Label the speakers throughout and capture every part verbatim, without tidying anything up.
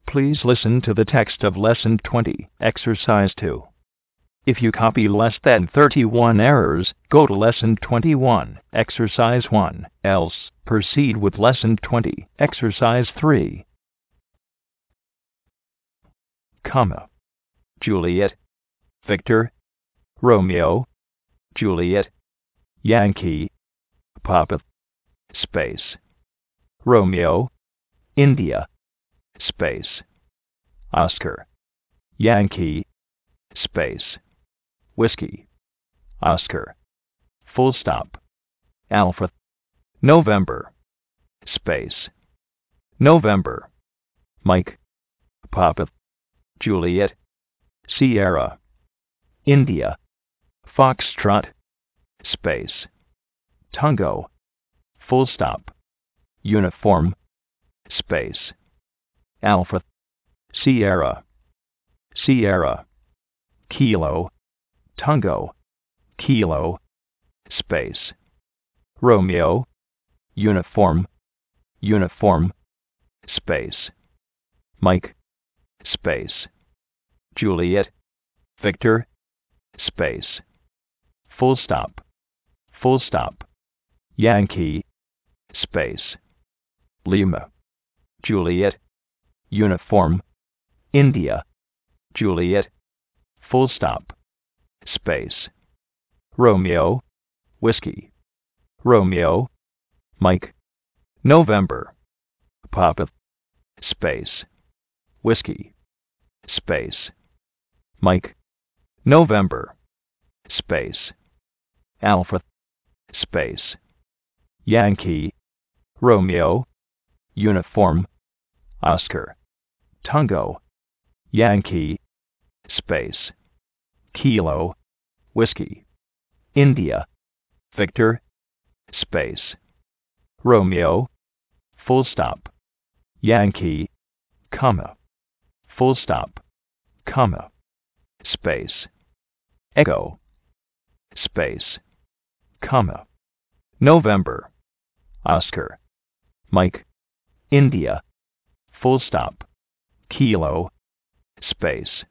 Speaker 1: Please listen to the text of Lesson twenty, Exercise two. If you copy less than thirty-one errors, go to Lesson twenty-one, Exercise one, else proceed with Lesson twenty, Exercise three. Comma. Juliet, Victor, Romeo, Juliet, Yankee, Papa, space, Romeo, India, space, Oscar, Yankee, space, whiskey, Oscar, full stop, Alpha, November, space, November, Mike, Papa, Juliet, Sierra, India, Foxtrot, space, Tango, full stop, uniform, space, Alpha, Sierra, Sierra, Kilo, Tango, Kilo, space, Romeo, uniform, uniform, space, Mike, space, Juliet, Victor, space, full stop, full stop, Yankee, space, Lima, Juliet, uniform, India, Juliet, full stop, space, Romeo, whiskey, Romeo, Mike, November, Papa, space, whiskey, space, Mike, November, space, Alpha, space, Yankee, Romeo, uniform, Oscar, Tango, Yankee, space, Kilo, whiskey, India, Victor, space, Romeo, full stop, Yankee, comma, full stop, comma, space, Echo, space, comma, November, Oscar, Mike, India, full stop, Kilo, space,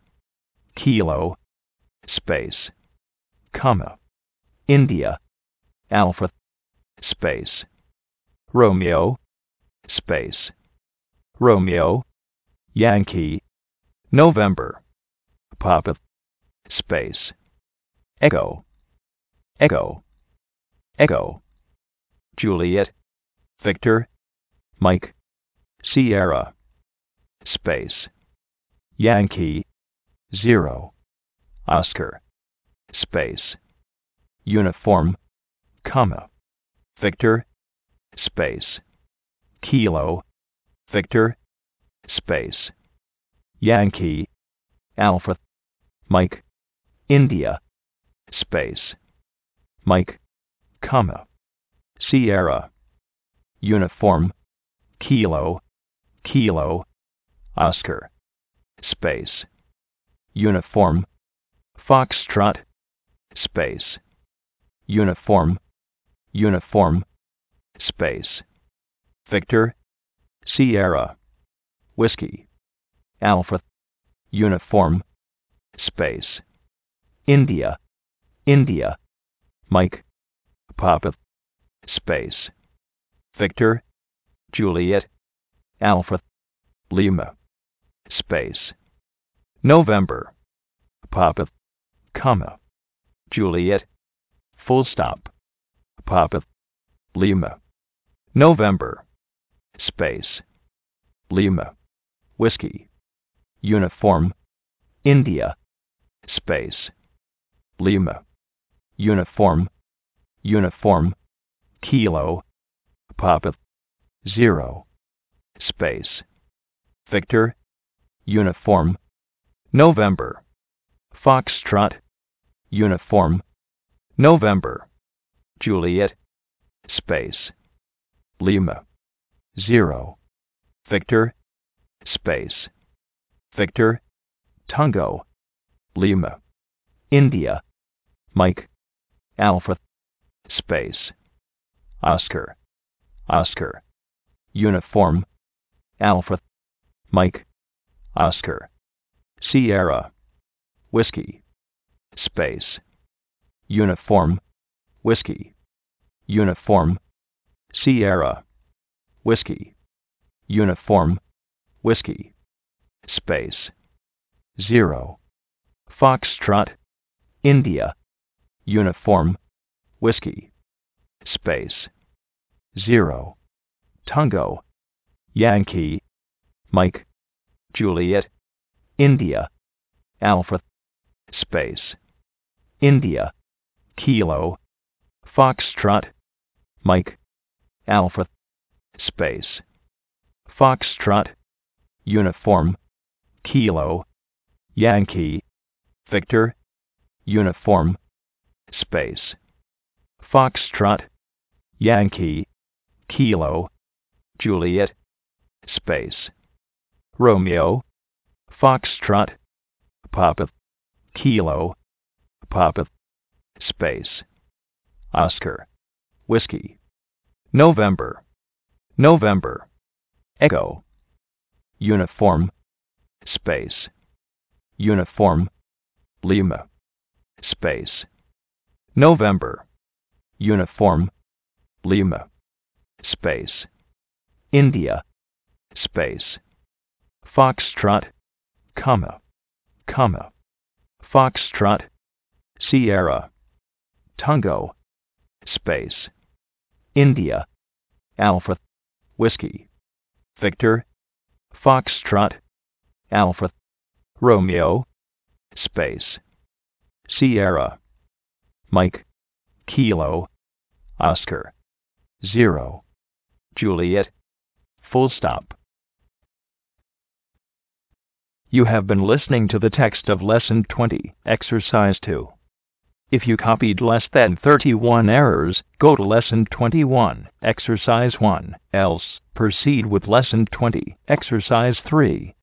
Speaker 1: Kilo, space, comma, India, Alpha, space, Romeo, space, Romeo, Yankee, November, Papa, space, Echo, Echo, Echo, Juliet, Victor, Mike, Sierra, space, Yankee, zero, Oscar, space, uniform, comma, Victor, space, Kilo, Victor, space, Yankee, Alpha, Mike, India, space, Mike, comma, Sierra, uniform, Kilo, Kilo, Oscar, space, uniform, Foxtrot, space, uniform, uniform, space, Victor, Sierra, whiskey, Alpha, uniform, space, India, India, Mike, Papa, space, Victor, Juliet, Alpha, Lima, space, November, Papa, comma, Juliet, full stop, Papa, Lima, November, space, Lima, whiskey, uniform, India, space, Lima, uniform, uniform, Kilo, Papa, zero, space, Victor, uniform, November, Foxtrot, uniform, November, Juliet, space, Lima, zero, Victor, space, Victor, Tango, Lima, India, Mike, Alpha, space, Oscar, Oscar, uniform, Alpha, Mike, Oscar, Sierra, Whiskey, space, uniform, whiskey, uniform, Sierra, whiskey, uniform, whiskey, space, zero, Foxtrot, India, uniform, whiskey, space, zero, Tango, Yankee, Mike, Juliet, India, Alpha, space, India, Kilo, Foxtrot, Mike, Alpha, space, Foxtrot, uniform, Kilo, Yankee, Victor, uniform, space, Foxtrot, Yankee, Kilo, Juliet, space, Romeo, Foxtrot, Papa, Kilo, Papa, space, Oscar, Whiskey, November, November, Echo, uniform, space, uniform, Lima, space, November, uniform, Lima, space, India, space, Foxtrot, comma, comma, Foxtrot, Sierra, Tango, space, India, Alpha, Whiskey, Victor, Foxtrot, Alpha, Romeo, space, Sierra, Mike, Kilo, Oscar, zero, Juliet, full stop. You have been listening to the text of Lesson twenty, Exercise two. If you copied less than thirty-one errors, go to Lesson twenty-one, Exercise one, else proceed with Lesson twenty, Exercise three.